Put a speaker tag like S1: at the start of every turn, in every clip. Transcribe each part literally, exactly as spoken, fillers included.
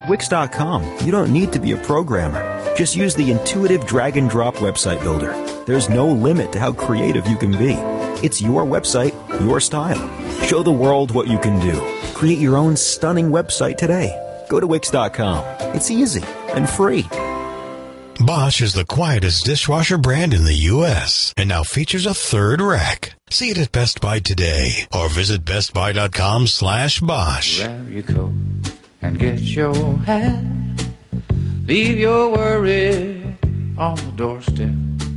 S1: Wix dot com. You don't need to be a programmer. Just use the intuitive drag-and-drop website builder. There's no limit to how creative you can be. It's your website, your style. Show the world what you can do. Create your own stunning website today. Go to Wix dot com. It's easy and free.
S2: Bosch is the quietest dishwasher brand in the U S and now features a third rack. See it at Best Buy today or visit bestbuy.com slash Bosch.
S3: Grab your coat and get your hat. Leave your worry on the doorstep.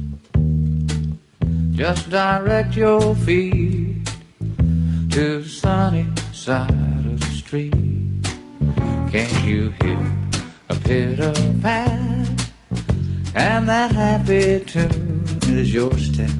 S3: Just direct your feet to the sunny side of the street. Can't you hear a pitter-pat? And that happy tune is your step.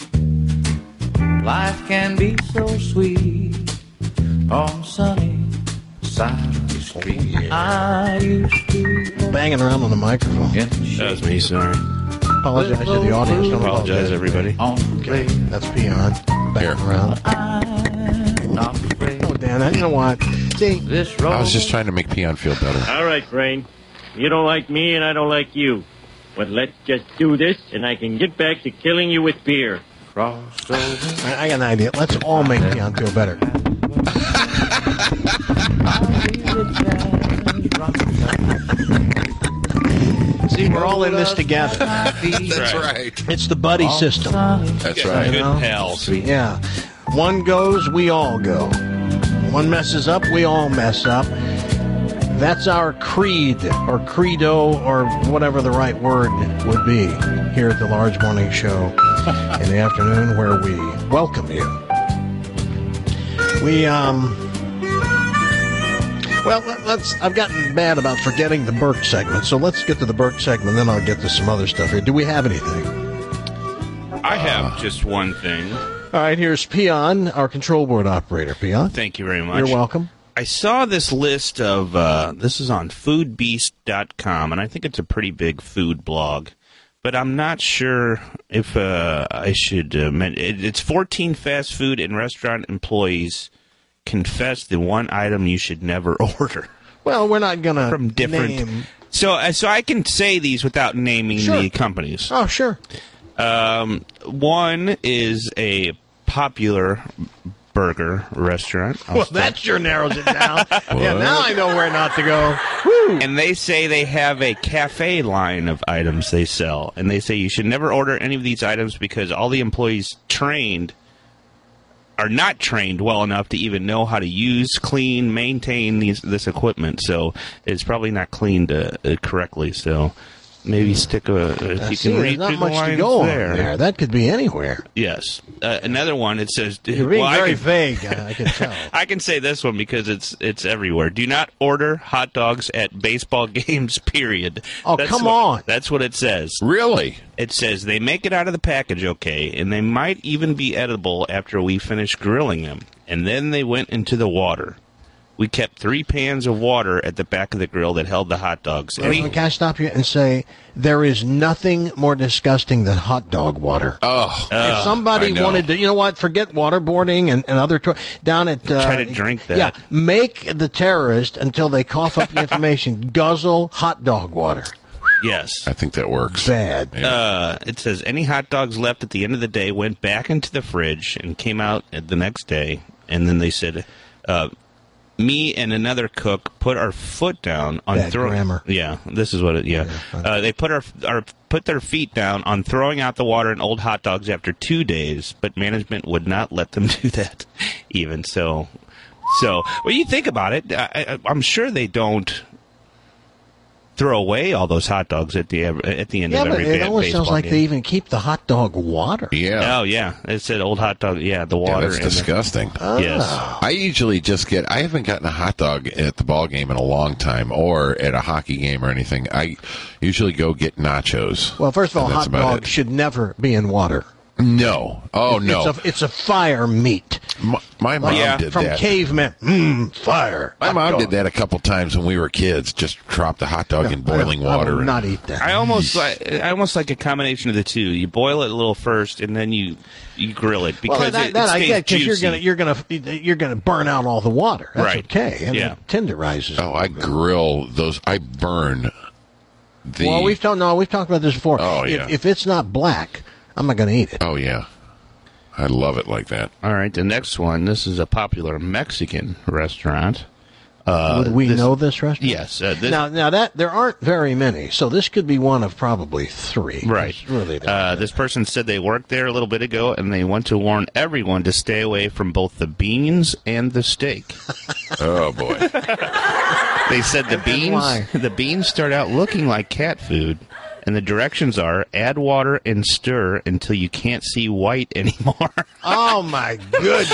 S3: Life can be so sweet on the sunny side of the street. Oh, yeah. I used to
S4: banging around on the microphone.
S5: That was me, sorry.
S4: Apologize to the audience. Don't
S5: apologize, everybody.
S4: Okay, that's Peon. Banging around. Oh, Dan, you know what? See,
S6: I was just trying to make Peon feel better.
S7: All right, Crane. You don't like me, and I don't like you. But let's just do this, and I can get back to killing you with beer.
S4: I, I got an idea. Let's all make Peon feel better. See, we're all in this together.
S6: That's right.
S4: It's the buddy system.
S6: That's right.
S4: You know?
S5: Good pals.
S4: Yeah. One goes, we all go. One messes up, we all mess up. That's our creed, or credo, or whatever the right word would be, here at the Large Morning Show in the afternoon, where we welcome you. We, um... Well, let's. I've gotten bad about forgetting the Burke segment, so let's get to the Burke segment, then I'll get to some other stuff here. Do we have anything?
S5: I have just one thing.
S4: All right, here's Peon, our control board operator. Peon.
S5: Thank you very much.
S4: You're welcome.
S5: I saw this list of, uh, this is on food beast dot com, and I think it's a pretty big food blog, but I'm not sure if uh, I should, uh, men- it, it's fourteen fast food and restaurant employees confess the one item you should never order.
S4: Well, we're not going to
S5: From different,
S4: name...
S5: So, uh, so I can say these without naming
S4: Sure.
S5: the companies.
S4: Oh, sure.
S5: Um, one is a popular burger restaurant. I'll
S4: Well,
S5: start-
S4: that sure narrows it down. Yeah, now I know where not to go. Woo.
S5: And they say they have a cafe line of items they sell. And they say you should never order any of these items because all the employees trained are not trained well enough to even know how to use, clean, maintain these this equipment. So it's probably not cleaned uh, uh, correctly. So maybe stick a, if
S4: Uh,
S5: you
S4: see,
S5: can
S4: there's
S5: read
S4: not
S5: through
S4: much
S5: the lines
S4: to go
S5: there.
S4: on there. That could be anywhere.
S5: Yes. Uh, another one, it says...
S4: You're being
S5: well, I
S4: very
S5: can-
S4: vague, I I can tell.
S5: I can say this one because it's it's everywhere. Do not order hot dogs at baseball games, period.
S4: Oh,
S5: That's
S4: come
S5: what-
S4: on.
S5: That's what it says.
S6: Really?
S5: It says they make it out of the package okay, and they might even be edible after we finish grilling them. And then they went into the water. We kept three pans of water at the back of the grill that held the hot dogs. Any-
S4: Can I stop you and say there is nothing more disgusting than hot dog water?
S6: Oh,
S4: If somebody
S6: I know.
S4: wanted to, you know what, forget waterboarding and, and other, to- down at... Uh,
S5: Try to drink that.
S4: Yeah, make the terrorist, until they cough up the information, guzzle hot dog water.
S5: Yes.
S6: I think that works.
S4: Bad.
S5: Uh, it says any hot dogs left at the end of the day went back into the fridge and came out the next day. And then they said, uh, me and another cook put our foot down on
S4: Bad
S5: throwing.
S4: grammar.
S5: Yeah, this is what it. Yeah, uh, they put our, our put their feet down on throwing out the water in old hot dogs after two days, but management would not let them do that. Even so, so when you think about it, I, I, I'm sure they don't throw away all those hot dogs at the at the end
S4: Yeah,
S5: of
S4: but
S5: every
S4: it
S5: ba-
S4: almost
S5: baseball
S4: sounds like
S5: game.
S4: they even keep the hot dog water.
S6: Yeah.
S5: Oh yeah, it said old hot dog. Yeah, the
S6: Yeah,
S5: water.
S6: that's
S5: and the-
S6: disgusting.
S5: Yes.
S6: I usually just get, I haven't gotten a hot dog at the ball game in a long time or at a hockey game or anything. I usually go get nachos.
S4: Well, first of all,
S6: And that's
S4: hot
S6: about
S4: dogs
S6: it.
S4: should never be in water.
S6: No. Oh,
S4: It-
S6: no.
S4: It's a, it's a fire meat.
S6: My, my mom
S5: Yeah.
S6: did
S4: From
S6: that.
S4: cavemen. Mmm, fire.
S6: My
S4: Hot
S6: mom
S4: dog.
S6: did that a couple times when we were kids. Just drop the hot dog in boiling
S4: I, I
S6: water.
S4: will
S6: and-
S4: not eat that.
S5: I almost like I almost like a combination of the two. You boil it a little first, and then you you grill it because
S4: well, that,
S5: it,
S4: that
S5: it
S4: I
S5: stays
S4: get because you're
S5: juicy.
S4: gonna you're gonna you're gonna burn out all the water. That's
S5: Right.
S4: okay. And
S5: Yeah.
S4: it tenderizes.
S6: Oh, I grill those. I burn the.
S4: Well, we've talked. No, we've talked about this before.
S6: Oh,
S4: If-
S6: yeah.
S4: If, it's not black, I'm not going to eat it.
S6: Oh, yeah. I love it like that.
S5: All right, the next one. This is a popular Mexican restaurant. Uh,
S4: Would we
S5: this-
S4: know this restaurant?
S5: Yes. Uh, this,
S4: Now, now that there aren't very many, so this could be one of probably three.
S5: Right.
S4: It's Really. there
S5: Uh,
S4: aren't
S5: this person said they worked there a little bit ago, and they want to warn everyone to stay away from both the beans and the steak.
S6: Oh, boy.
S5: They said the
S4: And
S5: beans
S4: why?
S5: the beans start out looking like cat food, and the directions are add water and stir until you can't see white anymore.
S4: Oh my goodness!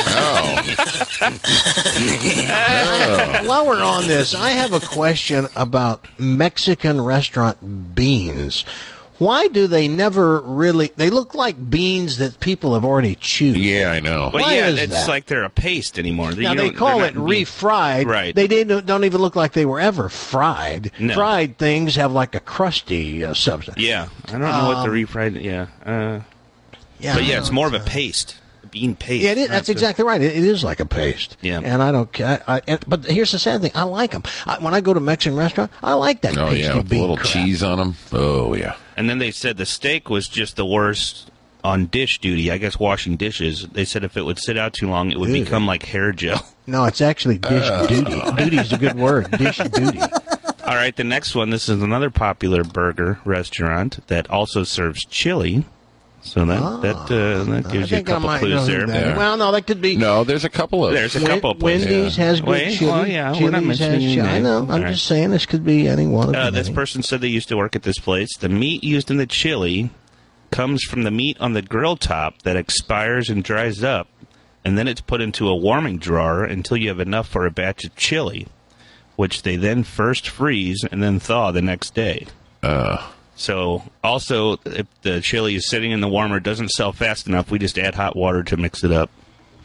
S6: Oh.
S4: While we're on this, I have a question about Mexican restaurant beans. Why do they never really? They look like beans that people have already chewed.
S6: Yeah, I know.
S5: But
S4: Why
S5: yeah,
S4: is
S5: it's
S4: that?
S5: like they're a paste anymore.
S4: Now
S5: You
S4: they
S5: don't-
S4: call
S5: they're
S4: it
S5: not bean-
S4: refried.
S5: Right.
S4: They didn't, don't even look like they were ever fried.
S5: No.
S4: Fried things have like a crusty uh, substance.
S5: Yeah, I don't know what the
S4: Um,
S5: refried. Yeah, uh,
S4: Yeah,
S5: but yeah, it's more of a paste, a bean paste.
S4: Yeah, it is,
S5: not
S4: that's
S5: the-
S4: exactly right. It, it is like a paste.
S5: Yeah.
S4: And I don't. I, I, and, but here's the sad thing. I like them. I, when I go to a Mexican restaurant, I like that.
S6: Oh,
S4: pasty
S6: yeah. With a
S4: bean
S6: little
S4: crap.
S6: cheese on them. Oh, yeah.
S5: And then they said the steak was just the worst on dish duty. I guess washing dishes. They said if it would sit out too long, it would
S4: Ew.
S5: become like hair gel.
S4: No, it's actually dish
S6: Uh.
S4: duty. Duty is a good word. Dish duty.
S5: All right, the next one. This is another popular burger restaurant that also serves chili. So that that uh, that
S4: I
S5: gives you a
S4: think I
S5: couple
S4: might know
S5: clues
S4: who
S5: there.
S4: that is.
S6: Yeah.
S4: Well, no, that could be.
S6: No, there's a couple of.
S5: There's a
S4: Wen-
S5: couple of places.
S4: Wendy's
S6: Yeah.
S4: has good
S5: Wait,
S4: chili.
S5: well, yeah, we're not
S4: Chili's has
S5: mentioning
S4: chili. I
S5: names.
S4: know. I'm
S5: All
S4: just
S5: right.
S4: saying this could be any one of
S5: Uh,
S4: the
S5: this
S4: many.
S5: person said they used to work at this place. The meat used in the chili comes from the meat on the grill top that expires and dries up, and then it's put into a warming drawer until you have enough for a batch of chili, which they then first freeze and then thaw the next day.
S6: Uh,
S5: So, also, if the chili is sitting in the warmer, doesn't sell fast enough, we just add hot water to mix it up.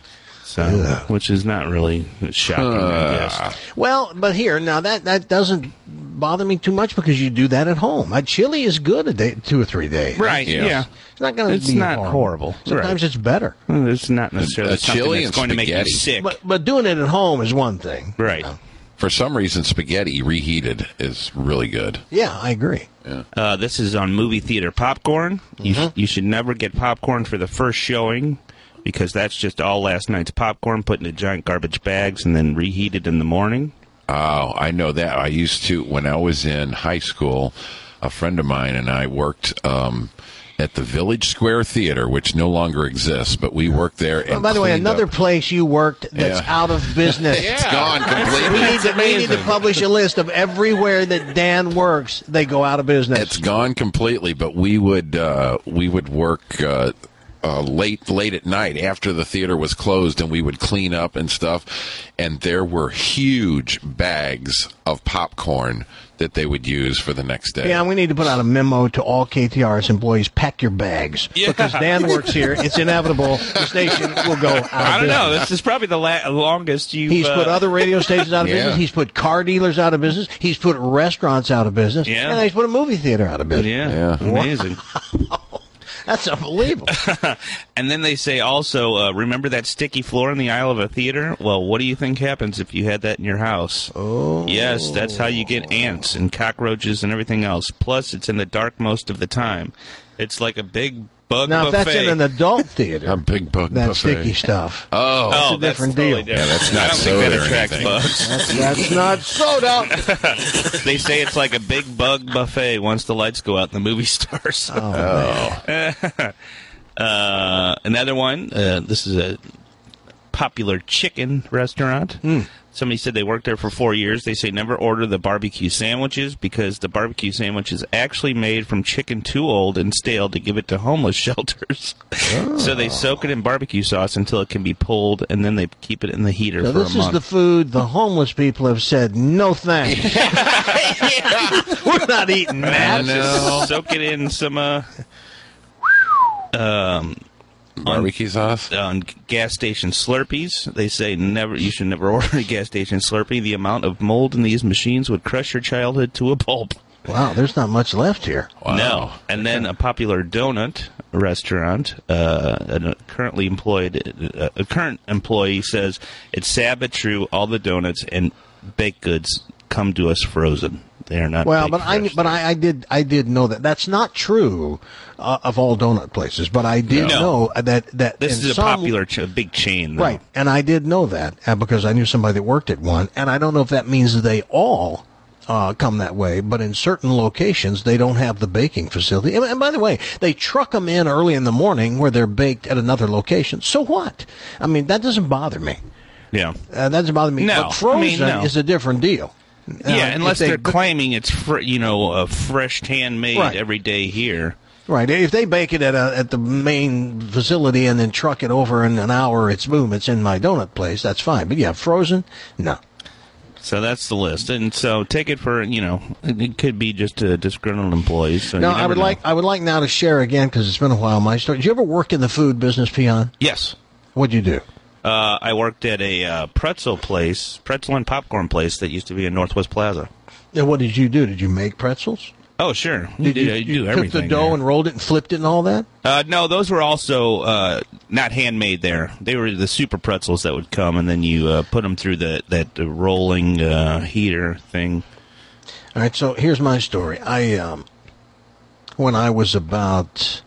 S5: So, which is not really shocking, I guess.
S4: Well, but here now that that doesn't bother me too much because you do that at home. A chili is good a day, two or three days.
S5: Right,
S6: Yeah.
S5: yeah.
S4: It's not going to
S5: It's
S4: be
S5: not
S4: horrible.
S5: horrible.
S4: Sometimes
S5: Right.
S4: it's better.
S5: Well, it's not necessarily
S6: A
S5: something
S6: chili
S5: that's
S6: and
S5: going to make you
S6: spaghetti.
S5: sick.
S4: But but doing it at home is one thing.
S5: Right.
S6: for some reason, spaghetti reheated is really good.
S4: Yeah, I agree.
S5: Uh, this is on movie theater popcorn. You, sh- you should never get popcorn for the first showing because that's just all last night's popcorn put into giant garbage bags and then reheated in the morning.
S6: Oh, I know that. I used to, when I was in high school, a friend of mine and I worked um, at the Village Square Theater, which no longer exists, but we worked there. And
S4: Oh, by the way,
S6: cleaned
S4: another
S6: up-
S4: place you worked that's
S6: Yeah.
S4: out of business.
S6: It's gone completely.
S4: We need, to, we need to publish a list of everywhere that Dan works. They go out of business.
S6: It's gone completely, but we would uh, we would work uh, uh, late late at night after the theater was closed, and we would clean up and stuff. And there were huge bags of popcorn that they would use for the next day.
S4: Yeah, we need to put out a memo to all K T R S employees: pack your bags because Dan works here. It's inevitable the station will go out of
S5: I don't know.
S4: business.
S5: This is probably the la- longest you've...
S4: He's
S5: uh,
S4: put other radio stations out of
S6: Yeah.
S4: business. He's put car dealers out of business. He's put restaurants out of business.
S5: Yeah.
S4: And he's put a movie theater out of business.
S5: Yeah,
S6: Yeah.
S5: amazing.
S4: That's unbelievable.
S5: And then they say also, uh, remember that sticky floor in the aisle of a theater? Well, what do you think happens if you had that in your house? Oh. Yes, that's how you get ants and cockroaches and everything else. Plus, it's in the dark most of the time. It's like a big bug
S4: Now, if
S5: buffet.
S4: that's in an adult theater,
S6: A big bug
S4: that
S6: buffet.
S4: sticky stuff.
S6: Oh,
S5: oh,
S4: a
S5: that's
S4: different
S5: totally
S4: deal.
S5: different.
S6: Yeah, that's not
S5: I don't
S6: soda
S5: think that
S6: or
S5: attracts
S6: anything.
S5: bugs.
S4: That's, that's not soda.
S5: They say it's like a big bug buffet once the lights go out in the movie stars.
S4: Oh,
S5: Uh, another one. Uh, this is a popular chicken restaurant. Somebody said they worked there for four years. They say never order the barbecue sandwiches because the barbecue sandwich is actually made from chicken too old and stale to give it to homeless shelters. So they soak it in barbecue sauce until it can be pulled, and then they keep it in the heater
S4: So
S5: for
S4: this
S5: a
S4: is
S5: month.
S4: the food the homeless people have said, no thanks. We're not eating
S6: I
S4: that.
S6: know.
S5: Soak it in some uh, um,
S6: barbecue sauce?
S5: On gas station Slurpees, they say never. You should never order a gas station Slurpee. The amount of mold in these machines would crush your childhood to a pulp.
S4: Wow, there's not much left here.
S6: Wow.
S5: No. And then a popular donut restaurant, uh, a currently employed, uh, a current employee says, it's sad but true, all the donuts and baked goods come to us frozen. They are not
S4: Well,
S5: baked
S4: but I
S5: fresh.
S4: but I, I did I did know that. That's not true uh, of all donut places, but I did
S5: No.
S4: know that, that
S5: This
S4: in
S5: is a
S4: some-
S5: popular, ch- a big chain, though.
S4: Right, and I did know that uh, because I knew somebody that worked at one, and I don't know if that means they all uh, come that way, but in certain locations they don't have the baking facility. And, and by the way, they truck them in early in the morning where they're baked at another location. So what? I mean, that doesn't bother me.
S5: Yeah.
S4: Uh, that doesn't bother me.
S5: No,
S4: but frozen
S5: I mean, no.
S4: is a different deal.
S5: Yeah,
S4: Uh,
S5: unless
S4: if
S5: they, are
S4: they-
S5: claiming it's, fr- you know, uh, fresh, handmade
S4: Right.
S5: every day here.
S4: Right. If they bake it at a, at the main facility and then truck it over in an hour, it's boom, it's in my donut place. That's fine. But yeah, frozen, no.
S5: So that's the list, and so take it for, you know, it could be just uh, disgruntled employees. So
S4: Now,
S5: you
S4: I
S5: never
S4: would
S5: know.
S4: like I would like now to share again because it's been a while. My story. Did you ever work in the food business, Peon?
S5: Yes,
S4: What'd you do?
S5: uh, I worked at a uh, pretzel place, pretzel and popcorn place that used to be in Northwest Plaza.
S4: And what did you do? Did you make pretzels?
S5: Oh, sure, we
S4: Did
S5: did,
S4: you,
S5: do
S4: you
S5: everything.
S4: cook the dough
S5: there.
S4: and rolled it and flipped it and all that?
S5: Uh, no, those were also uh, not handmade there. They were the super pretzels that would come, and then you uh, put them through the, that uh, rolling uh, heater thing.
S4: All right. So here's my story. I um, when I was about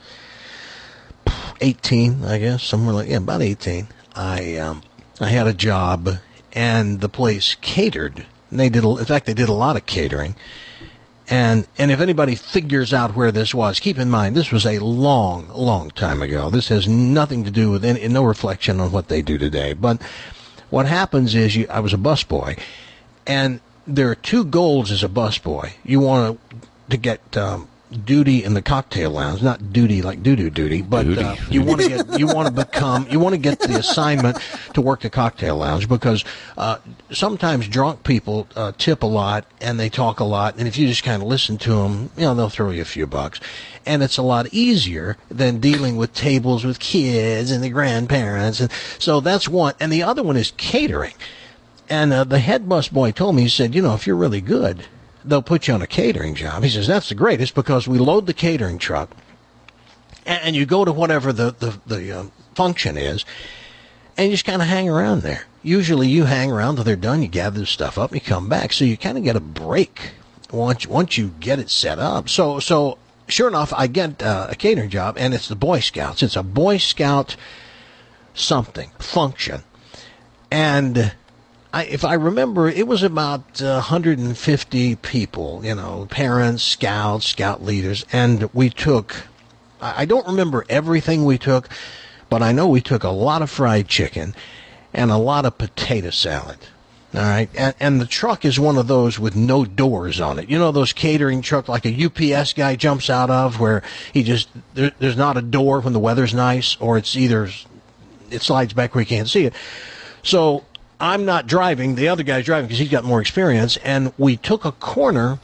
S4: eighteen, I guess somewhere like yeah, about eighteen. I um, I had a job, and the place catered. And they did. A, in fact, they did a lot of catering. And and if anybody figures out where this was, keep in mind this was a long, long time ago. This has nothing to do with any, no reflection on what they do today. But what happens is, you, I was a busboy, and there are two goals as a busboy. You want to to get um, duty in the cocktail lounge, not duty like doo-doo duty, but uh, you want to get you want to become you want to get the assignment to work the cocktail lounge because uh, sometimes drunk people uh, tip a lot and they talk a lot, and if you just kind of listen to them, you know, they'll throw you a few bucks, and it's a lot easier than dealing with tables with kids and the grandparents, and so that's one, and the other one is catering. And uh, the head busboy told me, he said, you know, if you're really good, they'll put you on a catering job. He says, that's the greatest because we load the catering truck and, and you go to whatever the, the, the uh, function is and you just kind of hang around there. Usually you hang around till they're done, you gather the stuff up, and you come back. So you kind of get a break once once you get it set up. So, so sure enough, I get uh, a catering job, and it's the Boy Scouts. It's a Boy Scout something, function. And I, if I remember, it was about uh, one hundred fifty people, you know, parents, scouts, scout leaders, and we took, I I don't remember everything we took, but I know we took a lot of fried chicken and a lot of potato salad. All right, and, and the truck is one of those with no doors on it. You know those catering truck like a U P S guy jumps out of, where he just there, there's not a door when the weather's nice, or it's either it slides back where you can't see it. So I'm not driving, the other guy's driving because he's got more experience, and we took a corner,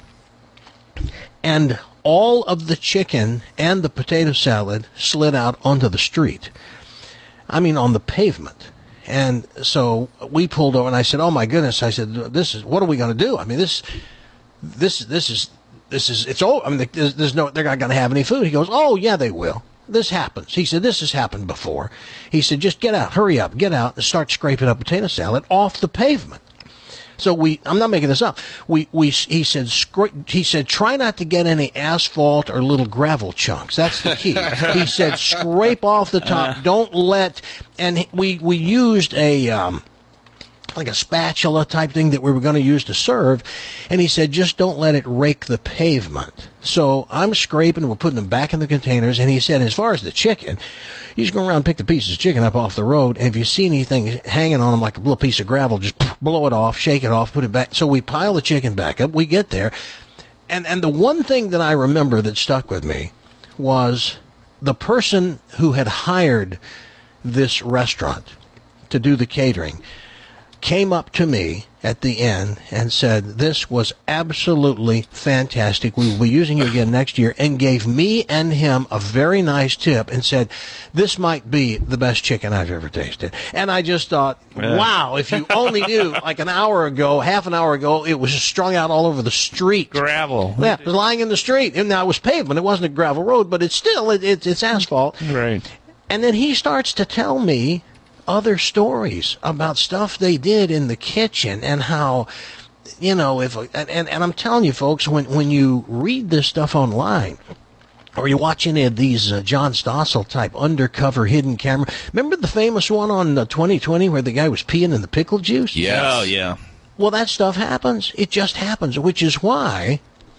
S4: and all of the chicken and the potato salad slid out onto the street. I mean, on the pavement. And so we pulled over, and I said, "Oh my goodness!" I said, "This is what are we going to do? I mean, this, this, this is, this is. It's all. I mean, there's, there's no. They're not going to have any food." He goes, "Oh yeah, they will. This happens." He said, "This has happened before." He said, "Just get out, hurry up, get out, and start scraping up potato salad off the pavement." So we, I'm not making this up. We, we, he said, scra- he said, try not to get any asphalt or little gravel chunks. That's the key. He said, scrape off the top. Don't let, and we, we used a, um, like a spatula type thing that we were going to use to serve. And he said, just don't let it rake the pavement. So I'm scraping, we're putting them back in the containers. And he said, as far as the chicken, you just go around and pick the pieces of chicken up off the road. And if you see anything hanging on them like a little piece of gravel, just blow it off, shake it off, put it back. So we pile the chicken back up. We get there. And, and the one thing that I remember that stuck with me was the person who had hired this restaurant to do the catering came up to me at the end and said, this was absolutely fantastic. We will be using you again next year, and gave me and him a very nice tip and said, this might be the best chicken I've ever tasted. And I just thought, wow, if you only knew, like an hour ago, half an hour ago, it was strung out all over the street.
S5: Gravel.
S4: Yeah, it was lying in the street. And now it was pavement. It wasn't a gravel road, but it's still, it, it, it's asphalt.
S5: Right.
S4: And then he starts to tell me other stories about stuff they did in the kitchen and how, you know, if and, and, and I'm telling you, folks, when, when you read this stuff online, or you watch any of these uh, John Stossel type undercover hidden camera, remember the famous one on uh, twenty twenty where the guy was peeing in the pickle juice?
S6: Yes.
S5: Oh, yeah.
S4: Well, that stuff happens. It just happens, which is why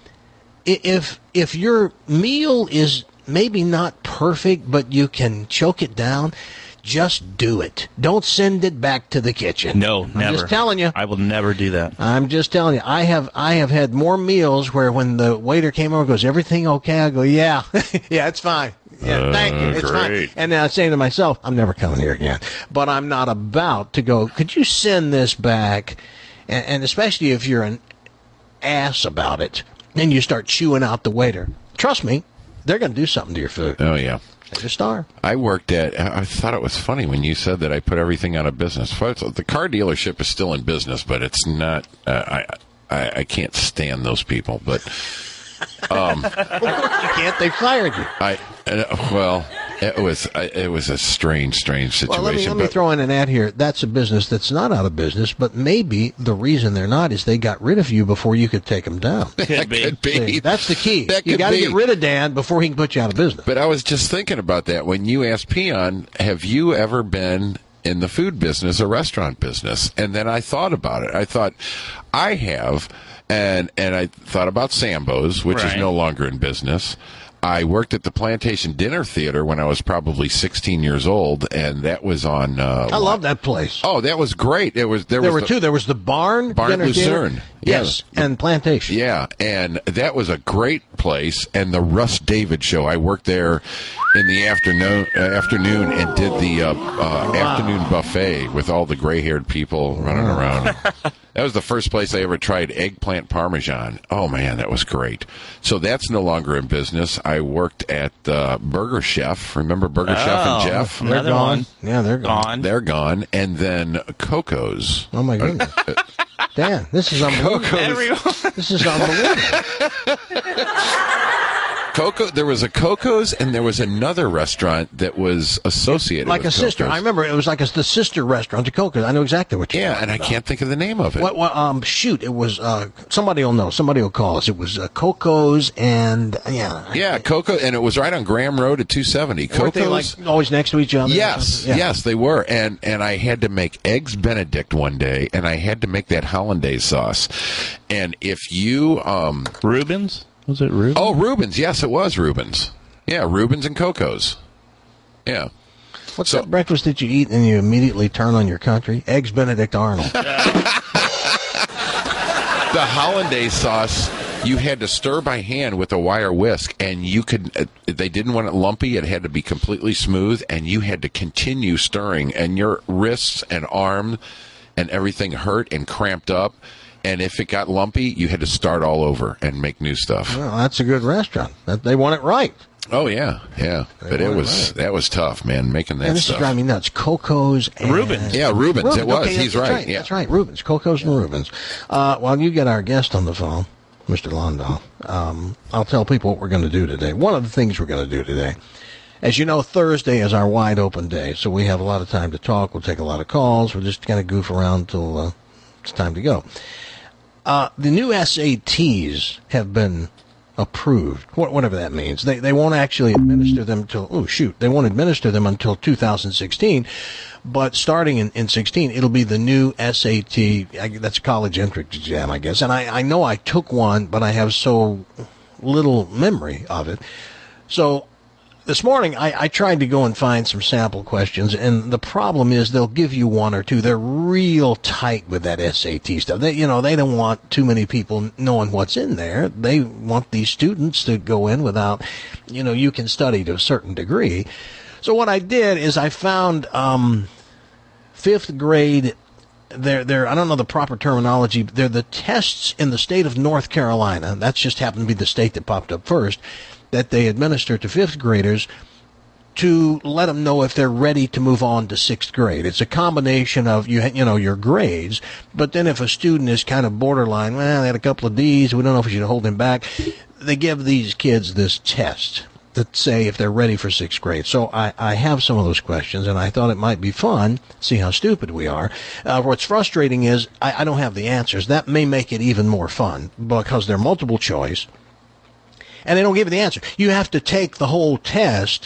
S4: i- if if your meal is maybe not perfect, but you can choke it down, just do it. Don't send it back to the kitchen.
S5: No,
S4: I'm
S5: never.
S4: just telling you.
S5: I will never do that.
S4: I'm just telling you. I have I have had more meals where when the waiter came over and goes, everything okay? I go, yeah. yeah, it's fine. Yeah, thank you. It's
S5: great.
S4: fine. And then I'm saying to myself, I'm never coming here again. But I'm not about to go, could you send this back? And, and especially if you're an ass about it, then you start chewing out the waiter. Trust me, they're going to do something to your food.
S6: Oh, yeah.
S4: They just are.
S6: I worked at, I thought it was funny when you said that I put everything out of business. The car dealership is still in business, but it's not, uh, I, I I can't stand those people. But, um,
S4: Of course you can't. They fired you.
S6: I, uh, well, it was, I, it was a strange, strange situation.
S4: Well, let me, let me
S6: but
S4: throw in an ad here. That's a business that's not out of business, but maybe the reason they're not is they got rid of you before you could take them down.
S6: that
S5: be.
S6: could be.
S4: See, that's the key.
S6: That
S4: You
S6: could
S4: got to
S6: be.
S4: get rid of Dan before he can put you out of business.
S6: But I was just thinking about that when you asked Peon, have you ever been in the food business or restaurant business? And then I thought about it. I thought, I have, and and I thought about Sambo's, which is
S5: Right.
S6: no longer in business. I worked at the Plantation Dinner Theater when I was probably sixteen years old, and that was on. Uh,
S4: I love that place.
S6: Oh, that was great. It was there,
S4: there
S6: was
S4: were
S6: the-
S4: two. There was the Barn,
S6: Barn
S4: Dinner Theater.
S6: Lucerne. Yeah.
S4: Yes, and Plantation.
S6: Yeah, and that was a great place. And the Russ David show, I worked there in the afternoon, uh, afternoon, and did the uh, uh, afternoon buffet with all the gray-haired people running around. That was the first place I ever tried eggplant parmesan. Oh man, that was great. So that's no longer in business. I worked at uh, Burger Chef. Remember Burger Chef and
S5: Oh,
S6: Jeff?
S4: They're
S5: Another
S4: gone.
S5: one.
S4: Yeah, they're gone.
S5: Gone.
S6: They're gone. And then Coco's.
S4: Oh my goodness, Dan, this is unbelievable.
S5: Everyone.
S4: This is unbelievable.
S6: Coco, there was a Coco's, and there was another restaurant that was associated
S4: Like a
S6: with
S4: sister.
S6: Coco's.
S4: I remember it was like a, the sister restaurant to Coco's. I know exactly what you're
S6: Yeah,
S4: talking
S6: and I
S4: about.
S6: can't think of the name of it.
S4: What, what, um, shoot, it was, uh, somebody will know. Somebody will call us. It was, uh, Coco's and, yeah.
S6: Yeah, Coco, and it was right on Graham Road at two seventy.
S4: Weren't they, like,
S6: Coco's.
S4: always next to each other? or
S6: Yes,
S4: something? Yeah.
S6: yes, they were, and and I had to make eggs Benedict one day, and I had to make that hollandaise sauce, and if you um
S5: Rubens? Was it Rubens?
S6: oh Rubens, yes, it was Rubens, yeah, Rubens and Coco's, yeah.
S4: What's
S6: So-
S4: that breakfast that you eat and you immediately turn on your country? Eggs Benedict Arnold.
S6: The hollandaise sauce, you had to stir by hand with a wire whisk, and you could. Uh, they didn't want it lumpy; it had to be completely smooth, and you had to continue stirring, and your wrists and arm and everything hurt and cramped up. And if it got lumpy, you had to start all over and make new stuff.
S4: Well, that's a good restaurant. That, they want it right.
S6: Oh yeah, yeah. But it
S4: want it
S6: was
S4: right.
S6: that was tough, man, making that
S4: And this
S6: stuff.
S4: is driving me nuts. Coco's and...
S5: Rubens.
S6: Yeah, Rubens. It was.
S4: Okay,
S6: He's
S4: that's
S6: right. Yeah.
S4: That's right. Rubens. Coco's and Rubens. Uh, while you get our guest on the phone, Mister Londahl, um, I'll tell people what we're going to do today. One of the things we're going to do today, as you know, Thursday is our wide open day, so we have a lot of time to talk. We'll take a lot of calls. We'll just kind of goof around until uh, it's time to go. Uh, the new S A Ts have been approved, wh- whatever that means. They they won't actually administer them till, oh shoot, they won't administer them until two thousand sixteen. But starting in, in sixteen, it'll be the new S A T, I, that's a college entrance exam, I guess. And I, I know I took one, but I have so little memory of it. So this morning, I, I tried to go and find some sample questions, and the problem is they'll give you one or two. They're real tight with that S A T stuff. They, you know, they don't want too many people knowing what's in there. They want these students to go in without, you know, you can study to a certain degree. So what I did is I found um, fifth grade they're, they're, I don't know the proper terminology, but they're the tests in the state of North Carolina. That's just happened to be the state that popped up first, that they administer to fifth graders to let them know if they're ready to move on to sixth grade. It's a combination of, you you know, your grades, but then if a student is kind of borderline, well, they had a couple of D's, we don't know if we should hold him back, they give these kids this test that say if they're ready for sixth grade. So I, I have some of those questions, and I thought it might be fun, see how stupid we are. Uh, what's frustrating is I, I don't have the answers. That may make it even more fun because they're multiple choice, and they don't give you the answer. You have to take the whole test,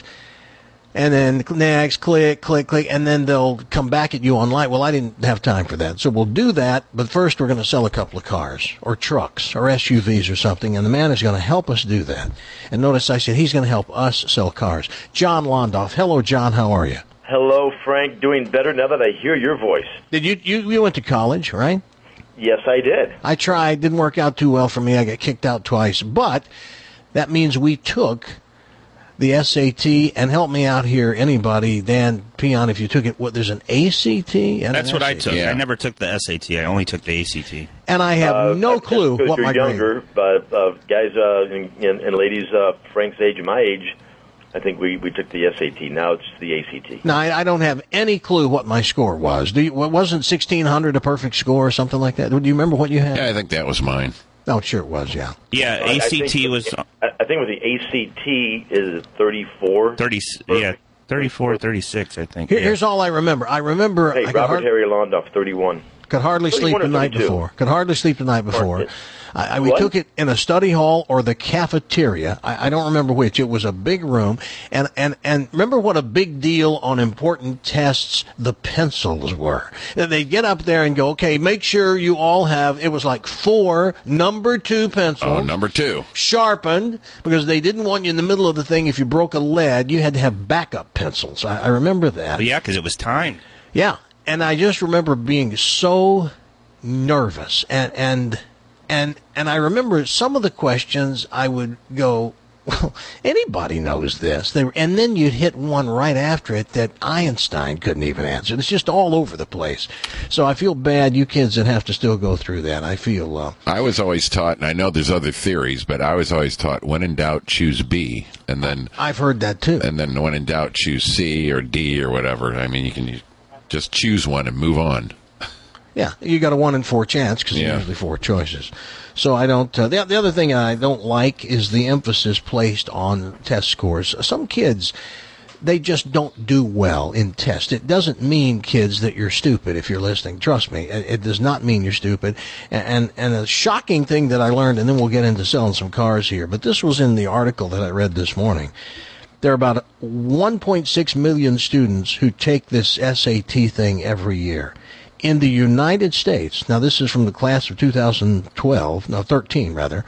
S4: and then next, click, click, click, and then they'll come back at you online. Well, I didn't have time for that. So we'll do that, but first we're going to sell a couple of cars or trucks or S U Vs or something, and the man is going to help us do that. And notice I said he's going to help us sell cars. John Londoff. Hello, John. How are you?
S8: Hello, Frank. Doing better now that I hear your voice.
S4: Did you, you, you went to college, right?
S8: Yes, I did.
S4: I tried. Didn't work out too well for me. I got kicked out twice. But that means we took the S A T, and help me out here, anybody, Dan Peon, if you took it, what, there's an A C T? And
S5: That's what
S4: S A T.
S5: I took.
S6: Yeah.
S5: I never took the S A T. I only took the A C T.
S4: And I have
S8: Uh,
S4: no
S8: that's
S4: clue
S8: because
S4: what
S8: you're
S4: my
S8: younger,
S4: grade.
S8: but uh, guys uh, and, and, and ladies, uh, Frank's age and my age, I think we, we took the S A T. Now it's the A C T.
S4: Now, I, I don't have any clue what my score was. Do you, wasn't sixteen hundred a perfect score or something like that? Do you remember what you had?
S6: Yeah, I think that was mine.
S4: Oh, sure it was, yeah.
S5: Yeah,
S8: I- I
S5: A C T
S8: think-
S5: was
S8: I, I think with the A C T is thirty-four.
S5: thirty. Yeah, thirty-four, thirty-six. I think.
S4: Here,
S5: yeah.
S4: Here's all I remember. I remember
S8: Hey,
S4: I could,
S8: Robert
S4: hard,
S8: Harry Londoff, thirty-one.
S4: could hardly sleep
S8: thirty-one or
S4: the night
S8: thirty-two?
S4: before. Could hardly sleep the night before.
S8: Or-
S4: I, I, we
S8: What?
S4: took it in a study hall or the cafeteria. I, I don't remember which. It was a big room. And, and, and remember what a big deal on important tests the pencils were. They'd get up there and go, okay, make sure you all have, it was like four number two pencils.
S6: Oh, number two.
S4: Sharpened, because they didn't want you in the middle of the thing. If you broke a lead, you had to have backup pencils. I, I remember that.
S5: Well, yeah, because it was timed.
S4: Yeah, and I just remember being so nervous, and and and and I remember some of the questions I would go, well, anybody knows this. They were, and then you'd hit one right after it that Einstein couldn't even answer. It's just all over the place. So I feel bad, you kids that have to still go through that. I feel. Uh,
S6: I was always taught, and I know there's other theories, but I was always taught when in doubt, choose B, and then
S4: I've heard that too.
S6: and then when in doubt, choose C or D or whatever. I mean, you can just choose one and move on.
S4: Yeah, you got a one in four chance because
S6: Yeah.
S4: there's usually four choices. So I don't. Uh, the, the other thing I don't like is the emphasis placed on test scores. Some kids, they just don't do well in tests. It doesn't mean, kids, that you're stupid if you're listening. Trust me, it, it does not mean you're stupid. And, and and a shocking thing that I learned, and then we'll get into selling some cars here. But this was in the article that I read this morning. There are about one point six million students who take this S A T thing every year. In the United States, now this is from the class of two thousand twelve, no, thirteen rather,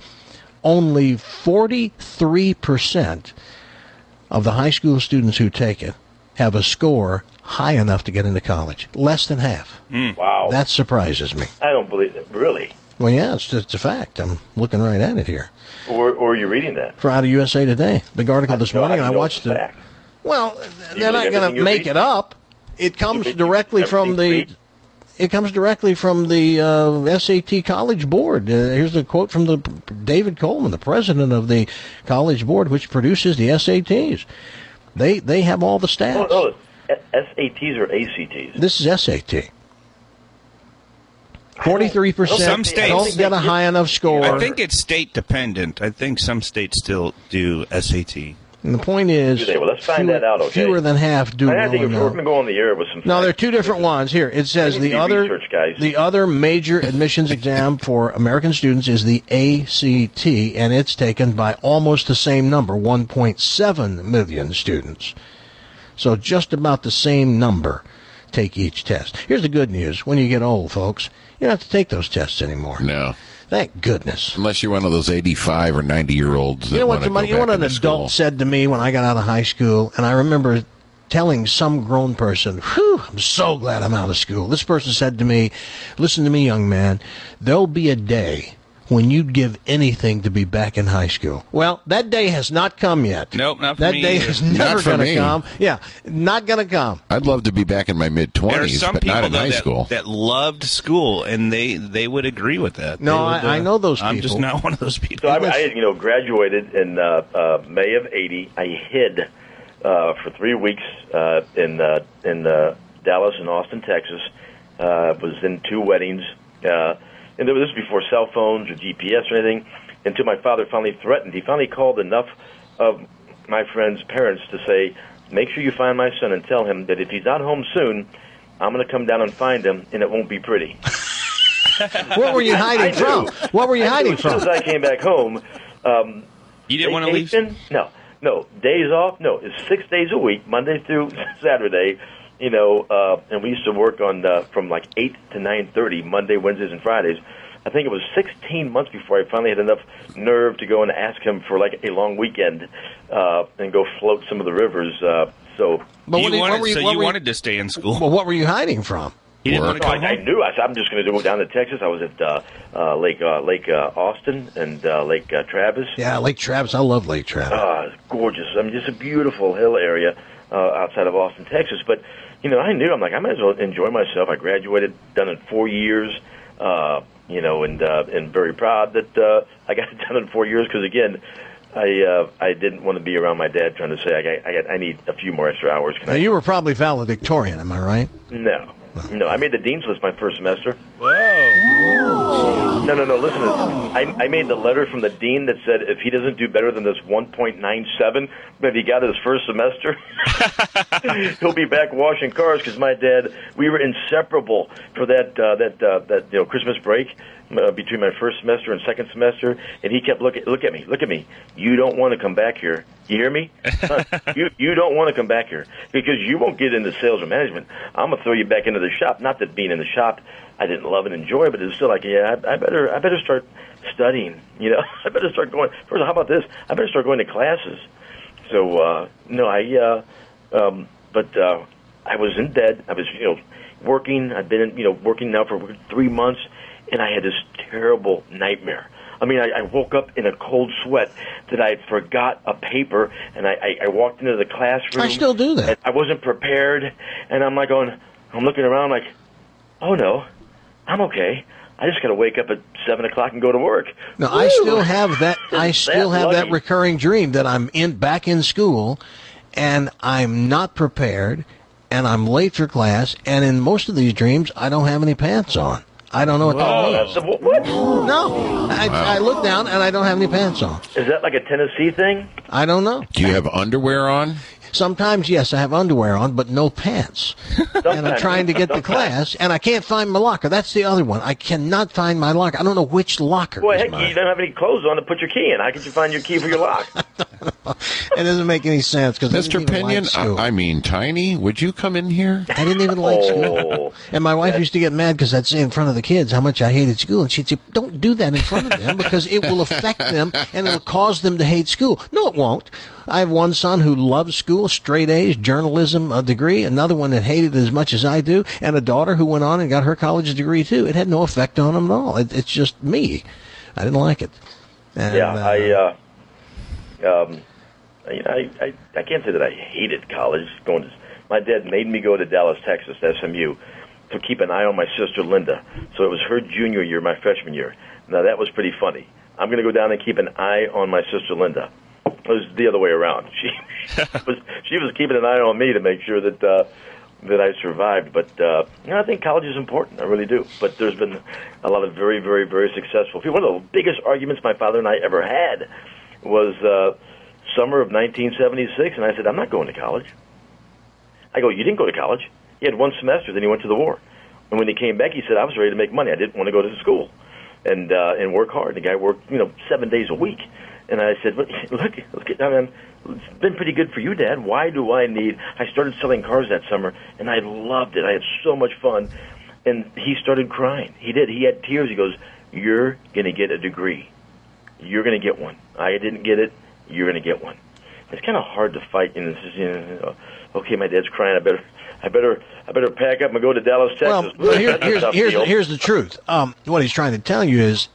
S4: only forty-three percent of the high school students who take it have a score high enough to get into college. Less than half.
S8: Wow.
S4: That surprises me.
S8: I don't believe it. Really?
S4: Well, yeah, it's, it's a fact. I'm looking right at it here.
S8: Or, or are you reading that?
S4: For out of U S A Today. Big article this
S8: No,
S4: morning,
S8: I
S4: and I
S8: know
S4: watched
S8: it's a
S4: it.
S8: fact.
S4: Well,
S8: You
S4: they're not
S8: believe
S4: going
S8: everything
S4: to
S8: you
S4: make
S8: read?
S4: it up. It comes
S8: believe
S4: directly from
S8: everything you
S4: the.
S8: read?
S4: It comes directly from the uh, S A T College Board. Uh, here's a quote from the David Coleman, the president of the College Board, which produces the S A Ts. They they have all the stats.
S8: Oh, no, S A Ts or A C Ts?
S4: This is S A T. Forty-three
S5: Some
S4: percent
S5: states-
S4: don't get a high enough score.
S5: I think it's state dependent. I think some states still do S A T.
S4: And the point is,
S8: Do they? Well, let's find
S4: fewer,
S8: that out, okay?
S4: fewer than half do
S8: I
S4: well
S8: think if we're going
S4: enough.
S8: to go on the air with some.
S4: No, there are
S8: facts,
S4: two different ones. Here, it says
S8: They need
S4: the
S8: to be
S4: other
S8: researched, guys.
S4: the other major admissions exam for American students is the A C T, and it's taken by almost the same number, one point seven million students. So just about the same number take each test. Here's the good news. When you get old, folks, you don't have to take those tests anymore.
S6: No.
S4: Thank goodness.
S6: Unless you're one of those eighty-five or ninety-year-olds that
S4: You know what,
S6: want to
S4: somebody,
S6: go
S4: you know what
S6: back
S4: an
S6: into
S4: adult
S6: school.
S4: said to me when I got out of high school, and I remember telling some grown person, whew, I'm so glad I'm out of school. This person said to me, listen to me, young man, there'll be a day when you'd give anything to be back in high school. Well, that day has not come yet.
S5: Nope, not for
S4: that
S5: me.
S4: That day is never
S6: Not for
S4: going to
S6: me.
S4: come. Yeah, not going to come.
S6: I'd love to be back in my mid
S5: There are
S6: twenties,
S5: some
S6: but
S5: people
S6: not in
S5: though,
S6: high
S5: that,
S6: school.
S5: that loved school, and they, they would agree with that.
S4: No,
S5: They would,
S4: I- I know those
S5: I'm just
S4: people.
S5: not one of those people.
S8: So I, I you know, graduated in uh, uh, May of eighty. I hid uh, for three weeks uh, in uh, in uh, Dallas and Austin, Texas. Uh, was in two weddings, uh, and there was this before cell phones or G P S or anything. Until my father finally threatened. He finally called enough of my friends' parents to say, "Make sure you find my son and tell him that if he's not home soon, I'm going to come down and find him, and it won't be pretty."
S4: What were you hiding
S8: I
S4: from?
S8: knew.
S4: What were you
S8: I knew
S4: hiding
S8: as soon
S4: from?
S8: as I came back home, um,
S5: You didn't want to leave?
S8: vacation? No, no. Days off? No. It's six days a week, Monday through Saturday. You know, uh, and we used to work on uh, from like eight to nine thirty, Monday, Wednesdays, and Fridays. I think it was sixteen months before I finally had enough nerve to go and ask him for like a long weekend uh, and go float some of the rivers. Uh, so,
S4: But
S5: You
S4: what did-
S5: wanted,
S4: what were you-
S5: so
S4: what
S5: you
S4: were you-
S5: wanted to stay in school.
S4: Well, what were you hiding from?
S5: You didn't
S6: Work.
S5: want to
S8: no,
S5: come
S8: I, I
S5: home?
S8: knew. I said, I'm just going to go down to Texas. I was at uh, uh, Lake uh, Lake uh, Austin and uh, Lake uh, Travis.
S4: Yeah, Lake Travis. I love Lake Travis.
S8: Ah, it's gorgeous. I mean, just a beautiful hill area uh, outside of Austin, Texas. But, you know, I knew. I'm like, I might as well enjoy myself. I graduated, done it four years, uh, you know, and uh, and very proud that uh, I got it done in four years because, again, I uh, I didn't want to be around my dad trying to say, I got, I, got, I need a few more extra hours. Can
S4: Now,
S8: I?
S4: you were probably valedictorian, am I right?
S8: No. No, I made the dean's list my first semester.
S5: Whoa.
S8: No, no, no. Listen to this. I, I made the letter from the dean that said if he doesn't do better than this one point nine seven, that he got his first semester, he'll be back washing cars. Because my dad, we were inseparable for that uh, that uh, that you know Christmas break uh, between my first semester and second semester, and he kept looking. Look at me, look at me. You don't want to come back here. You hear me? Son, you you don't want to come back here because you won't get into sales or management. I'm gonna throw you back into the shop. Not that being in the shop I didn't love and enjoy, but it was still like, yeah, I, I better I better start studying. You know, I better start going. First of all, how about this? I better start going to classes. So uh, no, I uh, um, but uh, I was in bed. I was you know working. I've been you know working now for three months, and I had this terrible nightmare. I mean, I, I woke up in a cold sweat that I forgot a paper, and I, I, I walked into the classroom.
S4: I still do that.
S8: And I wasn't prepared, and I'm like going, I'm looking around like, oh no, I'm okay. I just got to wake up at seven o'clock and go to work.
S4: No, I
S8: Woo!
S4: still have that. I still
S8: That
S4: have that
S8: lucky.
S4: recurring dream that I'm in back in school, and I'm not prepared, and I'm late for class, and in most of these dreams, I don't have any pants on. I don't know what
S8: Oh,
S4: that
S8: that's
S4: means.
S8: a, what?
S4: No, I, I look down and I don't have any pants on.
S8: Is that like a Tennessee thing?
S4: I don't know.
S6: Do you have underwear on?
S4: Sometimes, yes, I have underwear on, but no pants. And I'm trying to get to class, and I can't find my locker. That's the other one. I cannot find my locker. I don't know which locker
S8: Boy,
S4: is
S8: heck,
S4: mine.
S8: you don't have any clothes on to put your key in. How could you find your key for your lock?
S4: It doesn't make any sense because
S6: Mister Pinion, I, I mean, Tiny, would you come in here?
S4: I didn't even like school.
S8: Oh,
S4: And my wife used to get mad because I'd say in front of the kids how much I hated school. And she'd say, don't do that in front of them because it will affect them and it'll cause them to hate school. No, it won't. I have one son who loves school, straight A's, journalism a degree, another one that hated it as much as I do, and a daughter who went on and got her college degree too. It had no effect on them at all. It, it's just me. I didn't like it. And,
S8: yeah,
S4: uh,
S8: I, uh, um, you know, I, I, I can't say that I hated college. Going to, my dad made me go to Dallas, Texas, to S M U, to keep an eye on my sister Linda. So it was her junior year, my freshman year. Now that was pretty funny. I'm going to go down and keep an eye on my sister Linda. It was the other way around. She was she was keeping an eye on me to make sure that uh, that I survived. But uh, you know, I think college is important. I really do. But there's been a lot of very, very, very successful people. One of the biggest arguments my father and I ever had was uh, summer of nineteen seventy-six, and I said, I'm not going to college. I go, you didn't go to college. He had one semester, then he went to the war. And when he came back, he said, I was ready to make money. I didn't want to go to school and uh, and work hard. The guy worked, you know, seven days a week. And I said, look, look, look at, I mean, it's been pretty good for you, Dad. Why do I need, I started selling cars that summer, and I loved it. I had so much fun. And he started crying. He did. He had tears. He goes, you're going to get a degree. You're going to get one. I didn't get it. You're going to get one. It's kind of hard to fight. And it's just, you know, okay, my dad's crying. I better, I better, I better pack up and go to Dallas, Texas.
S4: Well, here,
S8: That's a
S4: here's,
S8: tough
S4: here's,
S8: deal.
S4: here's the truth. Um, what he's trying to tell you is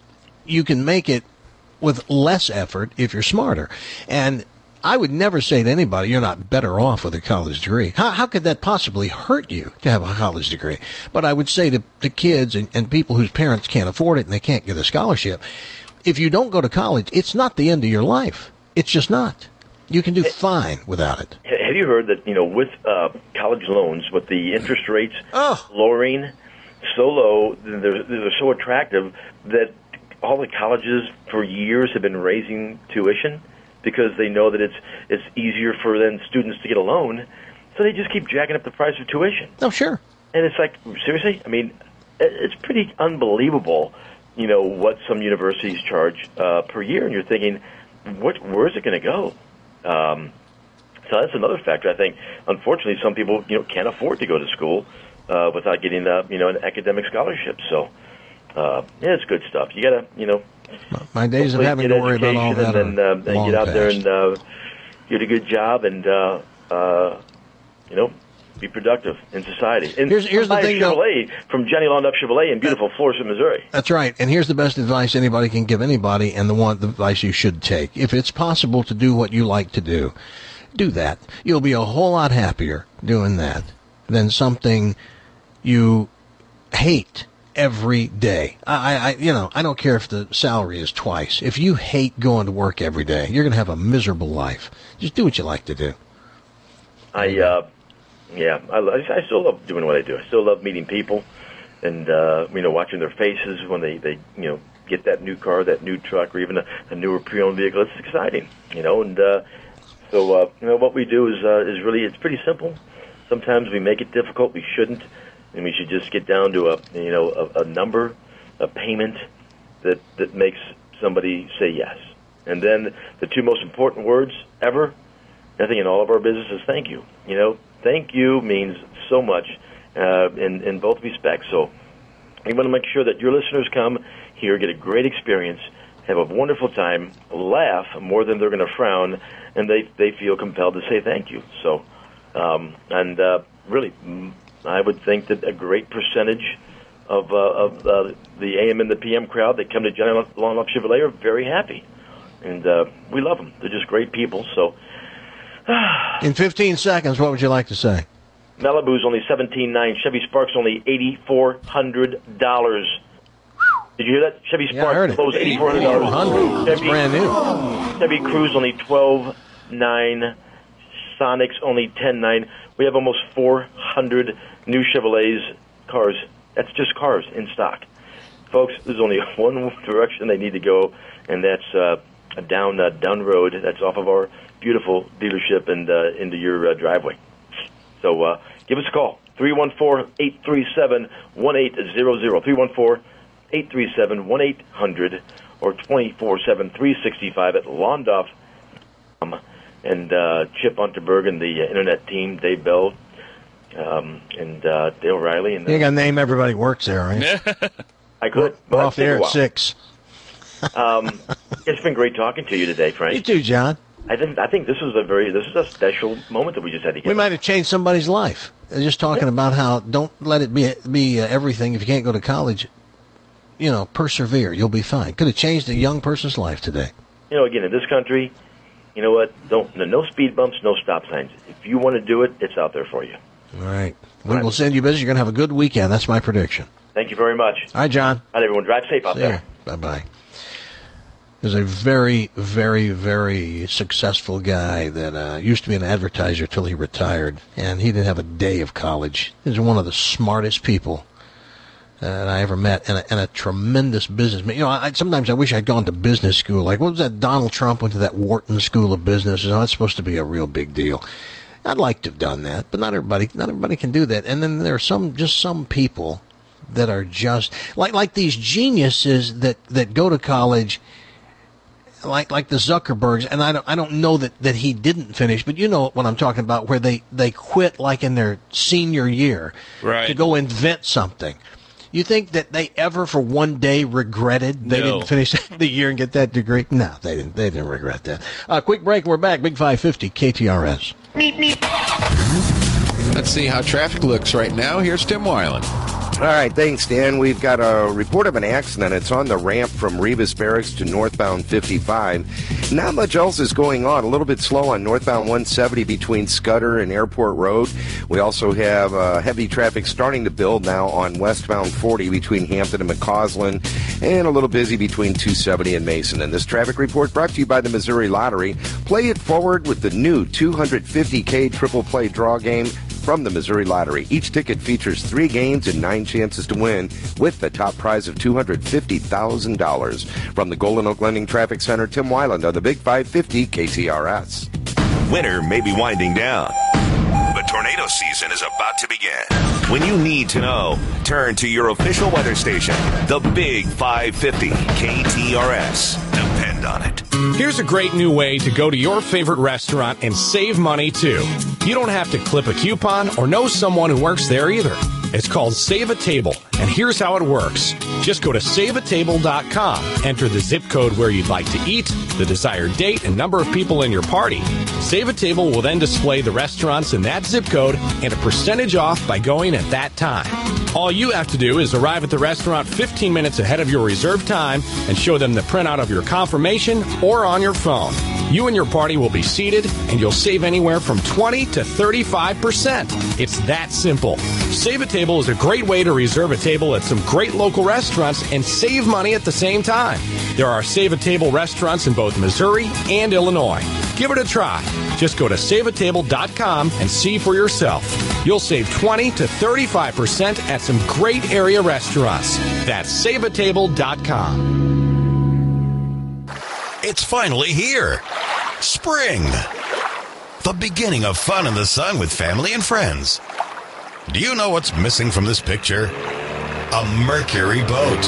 S4: you can make it with less effort if you're smarter. And I would never say to anybody, you're not better off with a college degree. How, how could that possibly hurt you to have a college degree? But I would say to, to kids and, and people whose parents can't afford it and they can't get a scholarship, if you don't go to college, it's not the end of your life. It's just not. You can do fine without it.
S8: Have you heard that, you know, with uh, college loans, with the interest rates
S4: oh.
S8: lowering so low, they're, they're so attractive that all the colleges for years have been raising tuition because they know that it's it's easier for then students to get a loan, so they just keep jacking up the price of tuition.
S4: Oh, sure.
S8: And it's like, seriously? I mean, it's pretty unbelievable, you know, what some universities charge uh, per year, and you're thinking, what, where's it going to go? Um, so that's another factor. I think, unfortunately, some people, you know, can't afford to go to school uh, without getting, uh, you know, an academic scholarship. So, uh, yeah, it's good stuff. You got to, you know,
S4: my days of having to worry about all that
S8: and, then, uh, and get out
S4: past.
S8: there and uh, get a good job and, uh, uh, you know, be productive in society. And
S4: here's here's the thing,
S8: Chevrolet, though, from Johnny Londuff Chevrolet in beautiful Florissant, Missouri.
S4: That's right. And here's the best advice anybody can give anybody, and the one the advice you should take. If it's possible to do what you like to do, do that. You'll be a whole lot happier doing that than something you hate every day. I, I, you know, I don't care if the salary is twice. If you hate going to work every day, you're going to have a miserable life. Just do what you like to do.
S8: I, uh, yeah, I, I still love doing what I do. I still love meeting people and, uh, you know, watching their faces when they, they, you know, get that new car, that new truck, or even a, a newer pre-owned vehicle. It's exciting, you know, and, uh, so, uh, you know, what we do is, uh, is really, it's pretty simple. Sometimes we make it difficult. We shouldn't. And we should just get down to a, you know, a, a number, a payment that, that makes somebody say yes. And then the two most important words ever, I think in all of our business, is thank you. You know, thank you means so much uh, in, in both respects. So we want to make sure that your listeners come here, get a great experience, have a wonderful time, laugh more than they're going to frown, and they, they feel compelled to say thank you. So, um, and uh, really, I would think that a great percentage of uh, of uh, the A M and the P M crowd that come to Johnny Londuff Chevrolet are very happy, and uh, we love them. They're just great people. So,
S4: in fifteen seconds, what would you like to say?
S8: Malibu's only seventeen nine. Chevy Spark's only eighty four hundred dollars. Did you hear that? Chevy Spark
S4: yeah, I heard it.
S8: closed eighty four hundred dollars.
S4: It's brand new.
S8: Chevy Cruze only twelve nine. Sonic's only ten nine. We have almost four hundred new Chevrolets cars. That's just cars in stock. Folks, there's only one direction they need to go, and that's uh, down uh, down the road. That's off of our beautiful dealership and uh, into your uh, driveway. So uh, give us a call, three one four, eight three seven, one eight zero zero, three one four, eight three seven, one eight hundred, or twenty-four seven, three sixty-five at Londuff. And uh, Chip Unterberg and the uh, internet team, Dave Bell, um, and uh, Dale Riley. And, uh,
S4: you got to name everybody who works there, right?
S8: I could.
S4: We're off the air at six.
S8: um, it's been great talking to you today, Frank.
S4: You too, John.
S8: I think I think this was a very this is a special moment that we just had together.
S4: We might have changed somebody's life. Just talking yeah. about how don't let it be be uh, everything. If you can't go to college, you know, persevere. You'll be fine. Could have changed a young person's life today.
S8: You know, again, in this country, you know what? Don't no speed bumps, no stop signs. If you want to do it, it's out there for you.
S4: All right. We will send you business. You're going to have a good weekend. That's my prediction.
S8: Thank you very much.
S4: All right, John.
S8: All right, everyone. Drive safe out
S4: See
S8: there.
S4: Bye bye. There's a very, very, very successful guy that uh, used to be an advertiser till he retired, and he didn't have a day of college. He's one of the smartest people that I ever met, and a, and a tremendous businessman. You know, I, sometimes I wish I'd gone to business school. Like, what was that? Donald Trump went to that Wharton School of Business. You know, that's supposed to be a real big deal. I'd like to have done that, but not everybody. Not everybody can do that. And then there are some, just some people that are just like like these geniuses that, that go to college. Like like the Zuckerbergs, and I don't I don't know that, that he didn't finish, but you know what I'm talking about, where they, they quit like in their senior year
S5: right.
S4: to go invent something. You think that they ever for one day regretted they
S5: no.
S4: didn't finish the year and get that degree? No, they didn't. They didn't regret that. Uh, quick break. We're back. Big five fifty K T R S.
S6: Let's see how traffic looks right now. Here's Tim Weiland.
S9: All right, thanks, Dan. We've got a report of an accident. It's on the ramp from Rebus Barracks to northbound fifty-five. Not much else is going on. A little bit slow on northbound one seventy between Scudder and Airport Road. We also have uh, heavy traffic starting to build now on westbound forty between Hampton and McCausland, and a little busy between two seventy and Mason. And this traffic report brought to you by the Missouri Lottery. Play it forward with the new two hundred fifty K triple play draw game from the Missouri Lottery. Each ticket features three games and nine chances to win, with the top prize of two hundred fifty thousand dollars. From the Golden Oak Lending Traffic Center, Tim Weiland on the Big five fifty K T R S.
S10: Winter may be winding down, but tornado season is about to begin. When you need to know, turn to your official weather station, the Big five fifty K T R S. Depend on it.
S11: Here's a great new way to go to your favorite restaurant and save money, too. You don't have to clip a coupon or know someone who works there either. It's called Save a Table, and here's how it works. Just go to save a table dot com, enter the zip code where you'd like to eat, the desired date, and number of people in your party. Save a Table will then display the restaurants in that zip code and a percentage off by going at that time. All you have to do is arrive at the restaurant fifteen minutes ahead of your reserved time and show them the printout of your confirmation or on your phone. You and your party will be seated, and you'll save anywhere from twenty to thirty-five percent. It's that simple. Save a Table is a great way to reserve a table at some great local restaurants and save money at the same time. There are Save a Table restaurants in both Missouri and Illinois. Give it a try. Just go to save a table dot com and see for yourself. You'll save twenty to thirty-five percent at some great area restaurants. That's save a table dot com.
S2: It's finally here. Spring. The beginning of fun in the sun with family and friends. Do you know what's missing from this picture? A Mercury boat.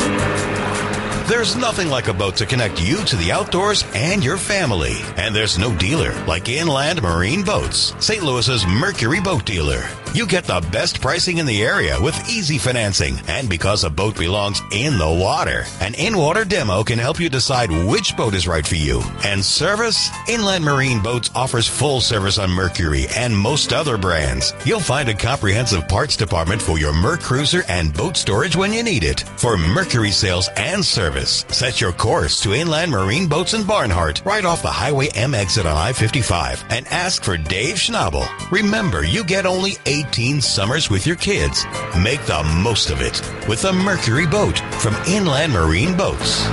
S2: There's nothing like a boat to connect you to the outdoors and your family. And there's no dealer like Inland Marine Boats, Saint Louis's Mercury boat dealer. You get the best pricing in the area with easy financing. And because a boat belongs in the water, an in-water demo can help you decide which boat is right for you. And service? Inland Marine Boats offers full service on Mercury and most other brands. You'll find a comprehensive parts department for your MerCruiser and boat storage when you need it. For Mercury sales and service, set your course to Inland Marine Boats in Barnhart, right off the Highway M exit on I fifty-five, and ask for Dave Schnabel. Remember, you get only eighteen summers with your kids. Make the most of it with a Mercury boat from Inland Marine Boats.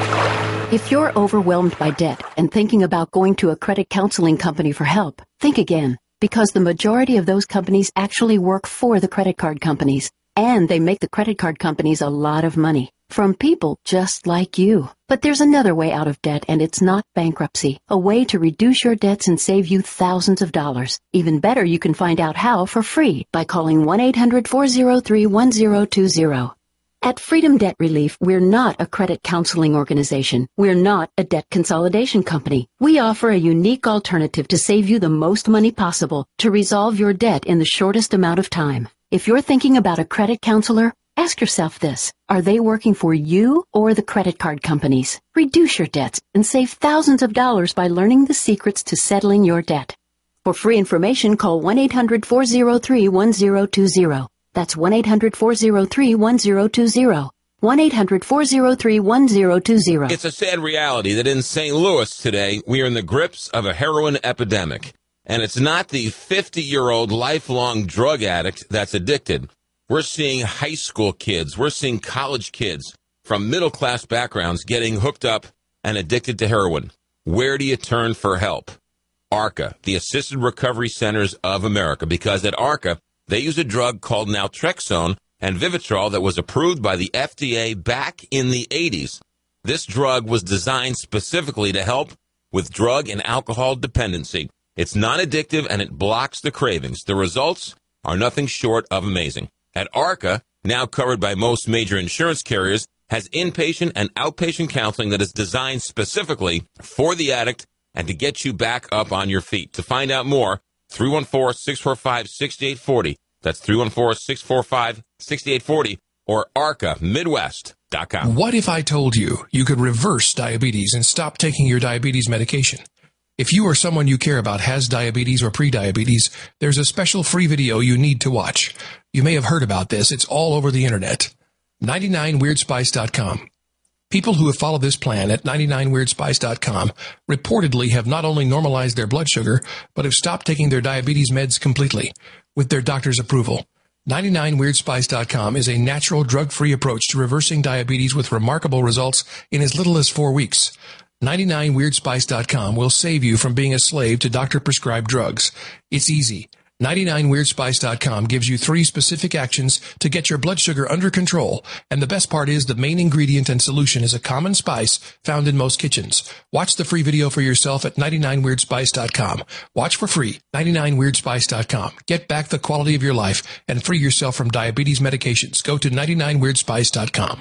S12: If you're overwhelmed by debt and thinking about going to a credit counseling company for help, think again, because the majority of those companies actually work for the credit card companies, and they make the credit card companies a lot of money from people just like you. But there's another way out of debt, and it's not bankruptcy. A way to reduce your debts and save you thousands of dollars. Even better, you can find out how for free by calling one eight hundred four oh three one oh two oh. At Freedom Debt Relief, we're not a credit counseling organization. We're not a debt consolidation company. We offer a unique alternative to save you the most money possible to resolve your debt in the shortest amount of time. If you're thinking about a credit counselor, ask yourself this. Are they working for you or the credit card companies? Reduce your debts and save thousands of dollars by learning the secrets to settling your debt. For free information, call one eight hundred four oh three one oh two oh. That's one eight hundred four oh three one oh two oh. one eight hundred four oh three one oh two oh.
S13: It's a sad reality that in Saint Louis today, we are in the grips of a heroin epidemic. And it's not the fifty-year-old lifelong drug addict that's addicted. We're seeing high school kids, we're seeing college kids from middle-class backgrounds getting hooked up and addicted to heroin. Where do you turn for help? ARCA, the Assisted Recovery Centers of America, because at ARCA, they use a drug called naltrexone and Vivitrol that was approved by the F D A back in the eighties. This drug was designed specifically to help with drug and alcohol dependency. It's non-addictive and it blocks the cravings. The results are nothing short of amazing. At ARCA, now covered by most major insurance carriers, has inpatient and outpatient counseling that is designed specifically for the addict and to get you back up on your feet. To find out more, three one four, six four five, six eight four zero. That's three one four, six four five, six eight four zero or arca midwest dot com.
S14: What if I told you you could reverse diabetes and stop taking your diabetes medication? If you or someone you care about has diabetes or prediabetes, there's a special free video you need to watch. You may have heard about this. It's all over the internet. ninety-nine weird spice dot com. People who have followed this plan at ninety-nine weird spice dot com reportedly have not only normalized their blood sugar, but have stopped taking their diabetes meds completely with their doctor's approval. ninety-nine weird spice dot com is a natural, drug-free approach to reversing diabetes with remarkable results in as little as four weeks. ninety-nine weird spice dot com will save you from being a slave to doctor-prescribed drugs. It's easy. ninety-nine weird spice dot com gives you three specific actions to get your blood sugar under control. And the best part is the main ingredient and solution is a common spice found in most kitchens. Watch the free video for yourself at ninety-nine weird spice dot com. Watch for free. ninety-nine weird spice dot com. Get back the quality of your life and free yourself from diabetes medications. Go to ninety-nine weird spice dot com.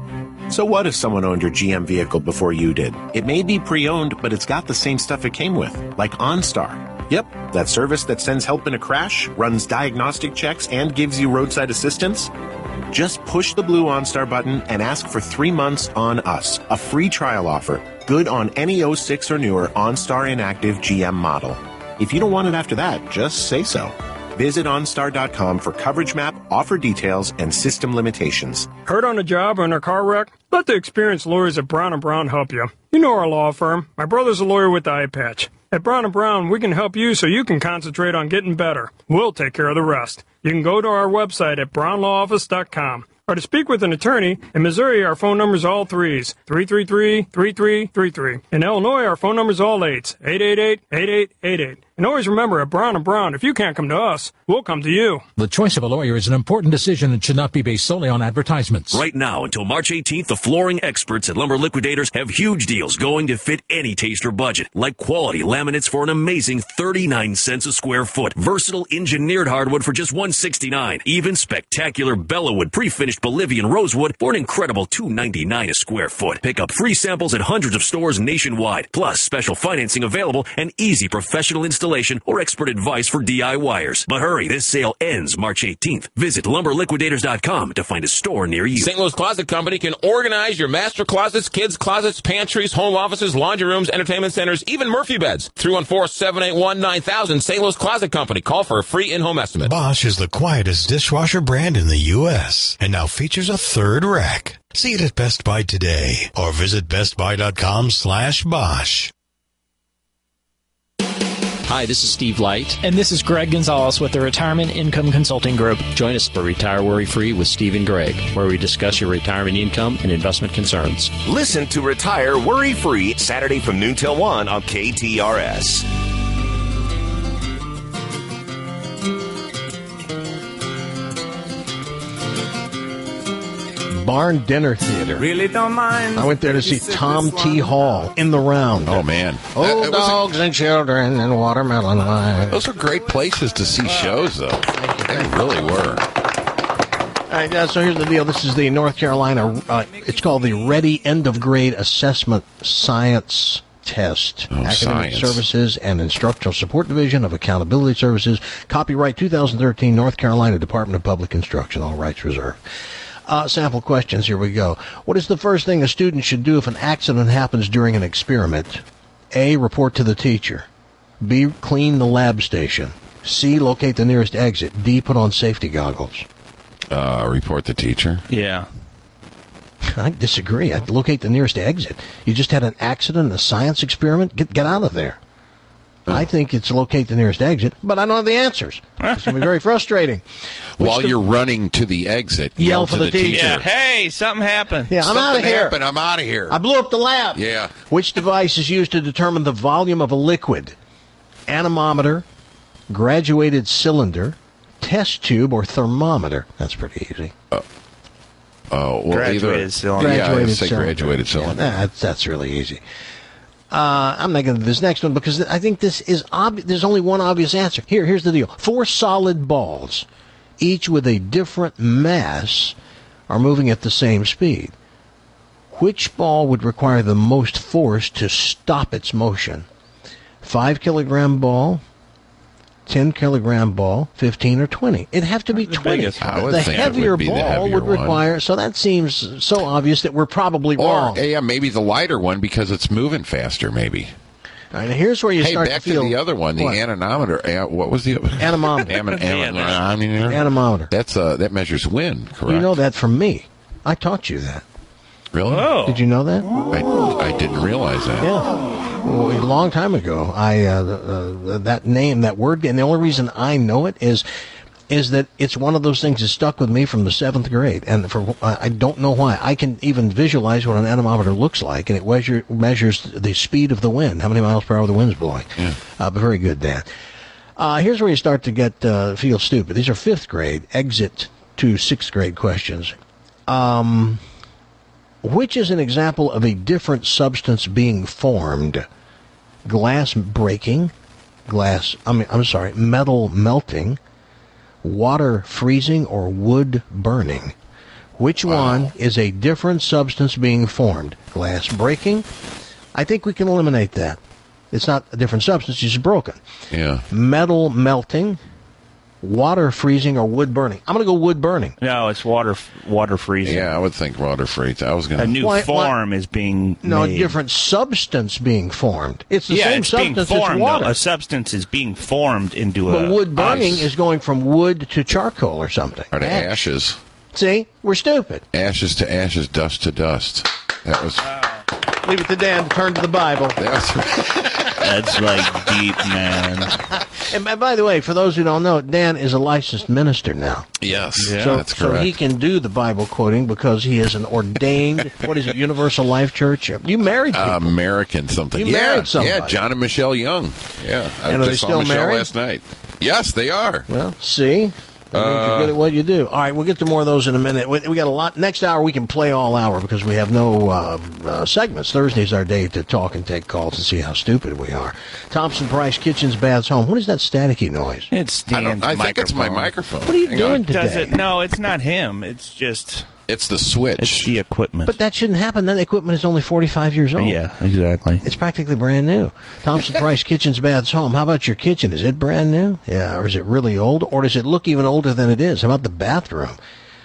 S15: So what if someone owned your G M vehicle before you did? It may be pre-owned, but it's got the same stuff it came with, like OnStar. Yep, that service that sends help in a crash, runs diagnostic checks, and gives you roadside assistance. Just push the blue OnStar button and ask for three months on us, a free trial offer, good on any oh six or newer OnStar inactive G M model. If you don't want it after that, just say so. Visit OnStar dot com for coverage map, offer details, and system limitations.
S16: Hurt on a job or in a car wreck? Let the experienced lawyers at Brown and Brown help you. You know our law firm. My brother's a lawyer with the eye patch. At Brown and Brown, we can help you so you can concentrate on getting better. We'll take care of the rest. You can go to our website at brown law office dot com. Or to speak with an attorney, in Missouri, our phone number's all threes, three three three, three three three three. In Illinois, our phone number's all eights, eight eight eight, eight eight eight eight. And always remember, at Brown and Brown, if you can't come to us, we'll come to you.
S17: The choice of a lawyer is an important decision that should not be based solely on advertisements.
S18: Right now, until March eighteenth, the flooring experts at Lumber Liquidators have huge deals going to fit any taste or budget, like quality laminates for an amazing thirty-nine cents a square foot, versatile engineered hardwood for just one sixty-nine, even spectacular Bellawood pre-finished Bolivian rosewood for an incredible two ninety-nine a square foot. Pick up free samples at hundreds of stores nationwide, plus special financing available and easy professional installation or expert advice for DIYers. But hurry, this sale ends March eighteenth. Visit lumber liquidators dot com to find a store near you.
S13: Saint Louis Closet Company can organize your master closets, kids' closets, pantries, home offices, laundry rooms, entertainment centers, even Murphy beds. three one four, seven eight one, nine thousand. Saint Louis Closet Company. Call for a free in-home estimate.
S2: Bosch is the quietest dishwasher brand in the U S and now features a third rack. See it at Best Buy today or visit best buy dot com slash Bosch.
S19: Hi, this is Steve Light. And this is Greg Gonzalez with the Retirement Income Consulting Group. Join us for Retire Worry Free with Steve and Greg, where we discuss your retirement income and investment concerns.
S10: Listen to Retire Worry Free Saturday from noon till one on K T R S.
S4: Barn Dinner Theater.
S3: Really don't mind.
S4: I went there to see Tom T. Hall in the round.
S6: Oh, man.
S4: Old dogs and children and watermelon wine.
S6: Those are great places to see shows, though. They really were.
S4: All right, uh, so here's the deal. This is the North Carolina, uh, it's called the Ready End of Grade Assessment Science Test.
S6: Oh,
S4: Academic
S6: science.
S4: Services and Instructional Support Division of Accountability Services. Copyright two thousand thirteen, North Carolina Department of Public Instruction. All rights reserved. Uh, sample questions. Here we go. What is the first thing a student should do if an accident happens during an experiment? A, report to the teacher. B, clean the lab station. C, locate the nearest exit. D, put on safety goggles.
S6: Uh, report the teacher.
S5: Yeah.
S4: I disagree. I'd locate the nearest exit. You just had an accident, a science experiment. Get get out of there. I think it's locate the nearest exit, but I don't have the answers. It's going to be very frustrating.
S6: While
S4: the,
S6: you're running to the exit, yell,
S4: yell for
S6: to
S4: the,
S6: the
S4: teacher.
S6: teacher.
S5: Yeah. Hey, something happened.
S4: Yeah, I'm out of here.
S6: Happened. I'm out of here.
S4: I blew up the lab.
S6: Yeah.
S4: Which device is used to determine the volume of a liquid? Anemometer, graduated cylinder, test tube, or thermometer? That's pretty easy.
S6: Uh, oh, well,
S5: graduated
S6: either,
S5: cylinder.
S6: Yeah,
S4: Graduated
S6: I would say
S4: cylinder.
S6: graduated cylinder.
S4: Yeah, that's, that's really easy. Uh, I'm not going to do this next one because I think this is obvious. There's only one obvious answer. Here, here's the deal. Four solid balls, each with a different mass, are moving at the same speed. Which ball would require the most force to stop its motion? Five kilogram ball, ten kilogram ball, fifteen or twenty. It'd have to be twenty.
S6: biggest. I would
S4: The
S6: think it
S4: heavier
S6: would be the
S4: ball
S6: heavier
S4: would
S6: one.
S4: require, so that seems so obvious that we're probably
S6: Or,
S4: wrong.
S6: yeah, maybe the lighter one because it's moving faster, maybe.
S4: All right, here's where you
S6: hey,
S4: start
S6: back
S4: to feel...
S6: to the other one, the
S4: what?
S6: anemometer. Uh, what was the...
S4: Anemometer.
S6: Anem- anemometer.
S4: Anemometer.
S6: That's, uh, that measures wind, correct?
S4: You know that from me. I taught you that.
S6: Really?
S5: Oh.
S4: Did you know that?
S6: I, I didn't realize that.
S4: Yeah. Well, a long time ago, I uh, uh, that name, that word, and the only reason I know it is is that it's one of those things that stuck with me from the seventh grade, and for I don't know why. I can even visualize what an anemometer looks like, and it measure, measures the speed of the wind, how many miles per hour the wind's blowing.
S6: Yeah.
S4: Uh, but very good, Dan. Uh, here's where you start to get uh, feel stupid. These are fifth grade exit to sixth grade questions. Um, which is an example of a different substance being formed? Glass breaking, glass. I mean, I'm sorry, metal melting, water freezing, or wood burning. Which wow. one is a different substance being formed? Glass breaking? I think we can eliminate that. It's not a different substance, it's just broken.
S6: Yeah.
S4: Metal melting, water freezing, or wood burning. I'm going to go wood burning.
S5: No, it's water water freezing.
S6: Yeah, I would think water freezing. I was going to...
S5: A new why, form why? is being
S4: No,
S5: made.
S4: a different substance being formed. It's the
S5: yeah,
S4: same
S5: it's
S4: substance
S5: being formed,
S4: as water.
S5: Though. A substance is being formed into
S4: but
S5: a...
S4: But wood burning
S5: ice.
S4: is going from wood to charcoal or something.
S6: Or to Ash. ashes.
S4: See? We're stupid.
S6: Ashes to ashes, dust to dust. That was...
S4: Leave it to Dan to turn to the Bible.
S5: That's like deep, man.
S4: And by the way, for those who don't know, Dan is a licensed minister now.
S6: Yes,
S4: yeah, so,
S6: that's correct.
S4: So he can do the Bible quoting because he is an ordained, what is it, Universal Life Church? You married people.
S6: Uh, American something.
S4: You
S6: yeah,
S4: married somebody.
S6: Yeah, John and Michelle Young. Yeah,
S4: and
S6: I
S4: are
S6: just
S4: they
S6: saw
S4: still
S6: Michelle
S4: married?
S6: last night. Yes, they are.
S4: Well, see? That means you're good at what you do. All right, we'll get to more of those in a minute. We, we got a lot. Next hour, we can play all hour because we have no uh, uh, segments. Thursday's our day to talk and take calls and see how stupid we are. Thompson Price Kitchens, Baths, Home. What is that staticky noise?
S5: It's Dan's
S6: I, I think it's my
S5: microphone.
S6: microphone.
S4: What are you
S6: Hang
S4: doing
S6: on.
S4: today?
S5: Does it? No, it's not him. It's just...
S6: It's the switch.
S5: It's the equipment.
S4: But that shouldn't happen. That equipment is only forty-five years old.
S5: Yeah, exactly.
S4: It's practically brand new. Thompson Price Kitchens, Baths, Home. How about your kitchen? Is it brand new? Yeah, or is it really old? Or does it look even older than it is? How about the bathroom?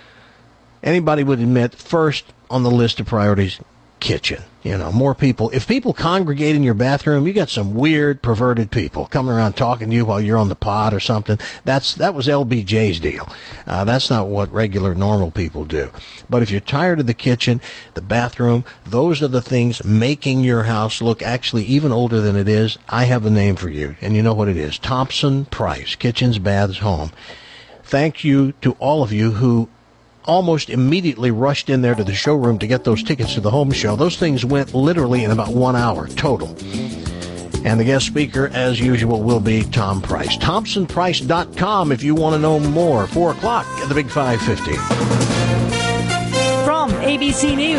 S4: Anybody would admit, first on the list of priorities, kitchen. You know, more people. If people congregate in your bathroom, you got some weird, perverted people coming around talking to you while you're on the pod or something. That's that was L B J's deal. Uh, that's not what regular, normal people do. But if you're tired of the kitchen, the bathroom, those are the things making your house look actually even older than it is. I have a name for you, and you know what it is. Thompson Price, Kitchens, Baths, Home. Thank you to all of you who almost immediately rushed in there to the showroom to get those tickets to the home show. Those things went literally in about one hour total. And the guest speaker, as usual, will be Tom Price. Thompson Price dot com if you want to know more. Four o'clock at the Big five fifty.
S20: From A B C News.